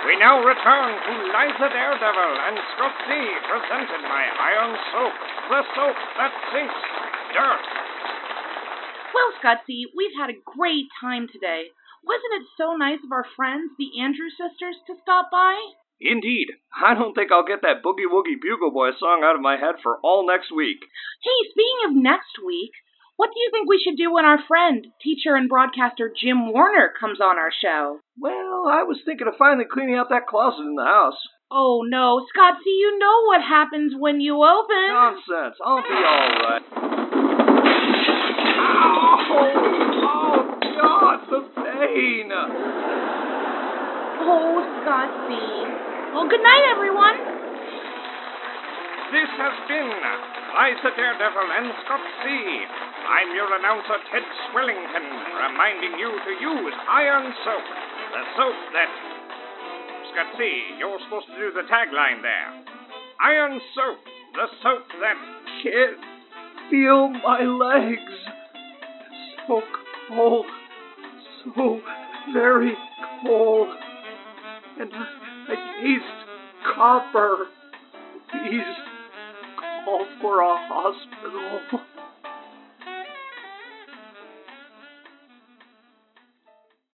We now return to Liza Daredevil and Scott C, presented by Iron Soap, the soap that sinks dirt. Well, Scutsy, we've had a great time today. Wasn't it so nice of our friends, the Andrews sisters, to stop by? Indeed. I don't think I'll get that Boogie Woogie Bugle Boy song out of my head for all next week. Hey, speaking of next week, what do you think we should do when our friend, teacher and broadcaster Jim Warner comes on our show? Well, I was thinking of finally cleaning out that closet in the house. Oh, no, Scotsy, you know what happens when you open. Nonsense. I'll be all right. Oh, God, the pain. Oh, Scotsy. Well, good night, everyone. This has been Liza Daredevil and Scott C. I'm your announcer, Ted Swellington, reminding you to use Iron Soap, the soap that... Scott C, you're supposed to do the tagline there. Iron Soap, the soap that... Can't feel my legs. So cold. So very cold. And I taste copper. Please call for a hospital.